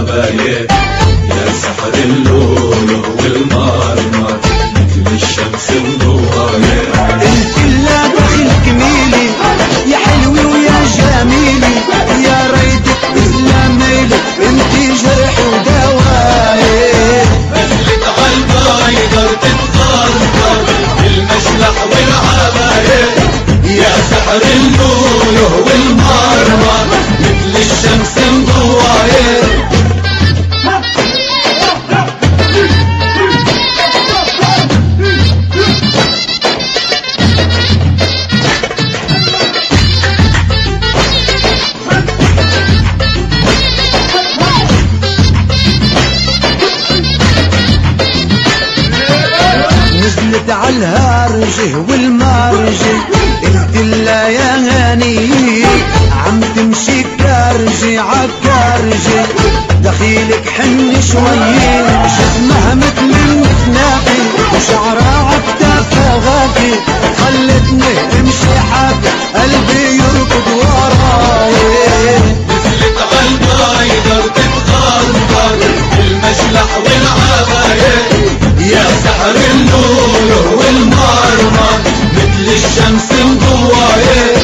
والعباية، يا سحر اللؤلؤ والمرمر مثل الشمس وضوايا. انت لا دخل جميلي يا حلوي ويا جميلي، يا ريتك تسلميلي انت جرح ودوايا. مثلك عالبايدر تتغربر بالمشلح والعباية، يا سحر اللؤلؤ والمرمر مثل الشمس مضوايا. نزلت عالهرجه والمرجه انت لا يا هاني، عم تمشي كرجي عالكرجي، دخيلك حن شوي، جسمها مثل المسناقي وشعرها عالتافه غاكي، خلتني امشي حافي قلبي يركض وراي. مثلك عالبايدر تتغربر بالمشلح والعباية، يا سحر اللؤلؤ والمرمر مثل الشمس مضوايا.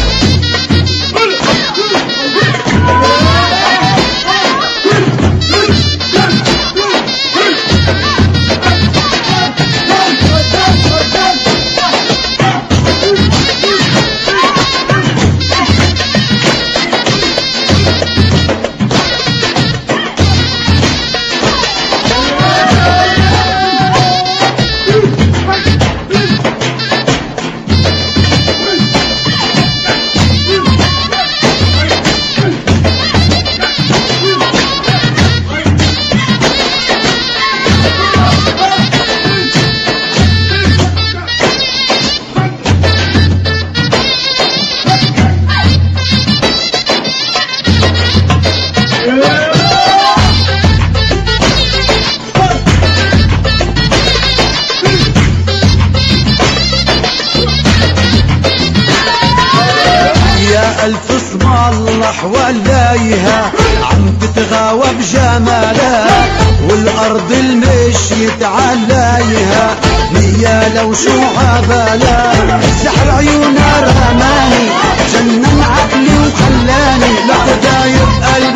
ألف اسم الله حواليها عم تتغاوى بجمالها، والأرض المشيت عليها هي لو شو عبالها. سحر عيونها رماني جنن عقلي وخلاني لحظة دايب قلبي